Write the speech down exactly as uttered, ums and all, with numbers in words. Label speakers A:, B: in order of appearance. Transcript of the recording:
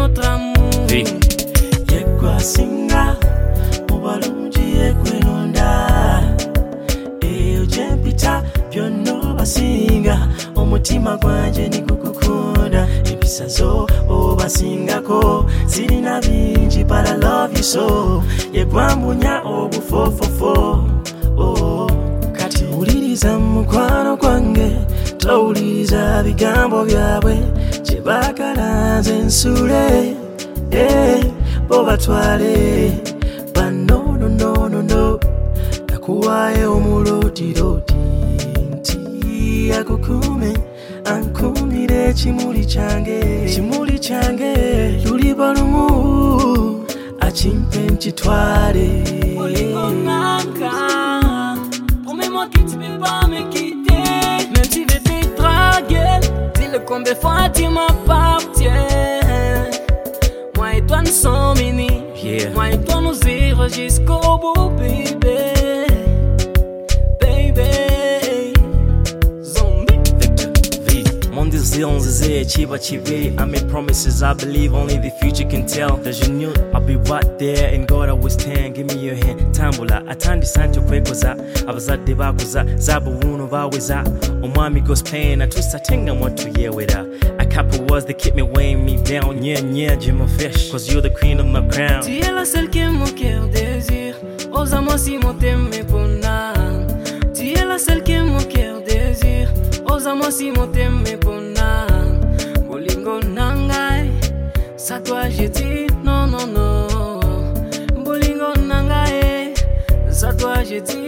A: notre amour.
B: Oui.
C: Yekwa singa mubalungi yekwenonda eyo jempita byonna basinga omutima gwanje nikukukunda empisa zo obasingako zirina bingi but I love you so yegwambunya obufofofo oh. Kati uliriza mukwano gwange towuliriza bigambo byabwe kyebagalaze nsule eh, bo batwale but no no no no no nakuwaye omulotiroti nti akukume ankumire kimuli kyange kimuli kyange luli balumu achimpe nkitwale
A: Oligonanga, promets-moi que tu peux pas me quitter. Même si je t'ai dragué, dis-le combien de fois tu m'appartiens. Moi et toi nous sommes unis.
B: Yeah.
A: Moi et toi nous irons jusqu'au bout, baby. Baby. Zombie.
B: Victor V. Mon désir, on disait, chiba chibi. I made promises, I believe only the future can tell. That you knew I'll be right there, and God I was ten. Give me your hand, tambula. Atandi sancho kwekoza, abazade bakoza, zabu wuno baweza. Omwami goes playing, atusa tenga mwatu yeweda. A couple was that keep me weighing me down. Yeah, yeah, Jim fish, cause you're the queen of my crown.
A: Tu es la seule que mon cœur désire. Ose-moi si mon t'aime pour n'âme. Tu es la seule que mon cœur désire. Ose-moi si mon t'aime pour n'âme. Bolingo nangai, ça toi j'ai dit non non non. Bolingo nangai, ça toi j'ai dit